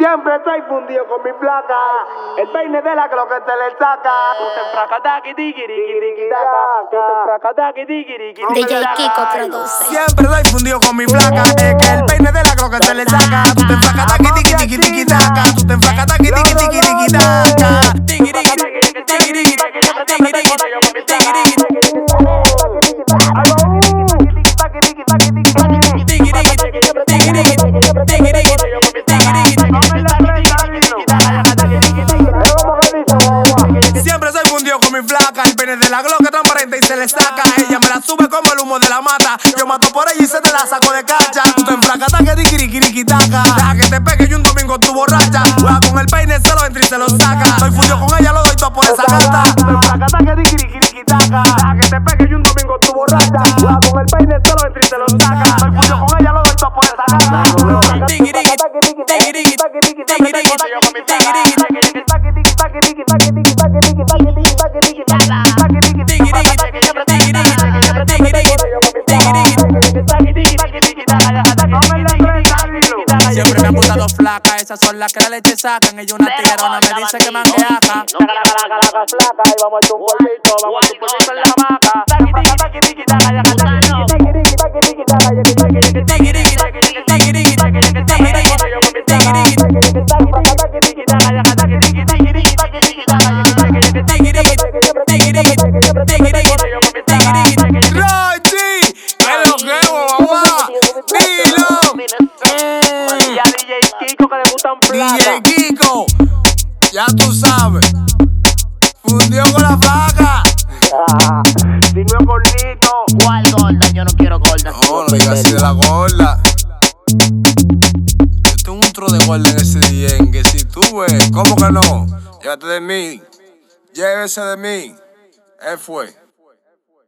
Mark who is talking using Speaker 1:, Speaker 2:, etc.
Speaker 1: Siempre estoy fundido con mi placa. El peine de la que lo que te le saca.
Speaker 2: DJ Kiko produce.
Speaker 1: Siempre estoy fundido con mi placa. Es que el peine de la que lo que te le saca. Tú te enfracas taqui tiki tiki tiki taca. Tú te enfracas taqui tiki tiki tiki taca. Siempre soy fundido con mi flaca. El pene de la Glock que transparente y se le saca. Ella me la sube como el humo de la mata. Yo mato por ella y se te la saco de cacha. Tú te enfracas taca taca. Deja que te pegue y un domingo tu borracha. Juega con el peine, se lo entra y se lo saca. Soy fundido con ella, lo doy todo por esa gata. Tú te enfracas taca. Deja que te pegue y un domingo tu borracha. Juega con el peine, se lo entra y se lo saca. Soy fundido con ella, lo doy todo por esa gata.
Speaker 3: Siempre me han gustado flacas, esas son las que la leche sacan. Ella una tiguerona me dice que mangueaca.
Speaker 1: Flaca, y vamos a echar un polvito, vamos a echar un polvito en la vaca. DJ Kiko, ya tú sabes, fundió con la flaca. Si no es gordito.
Speaker 2: ¿Cuál gorda? Yo no quiero gorda.
Speaker 1: No, no digas así de la gorda. Yo tengo un tro de gorda en ese día, en que si tú ves, ¿cómo que no? Llévate de mí, llévese de mí. Él fue.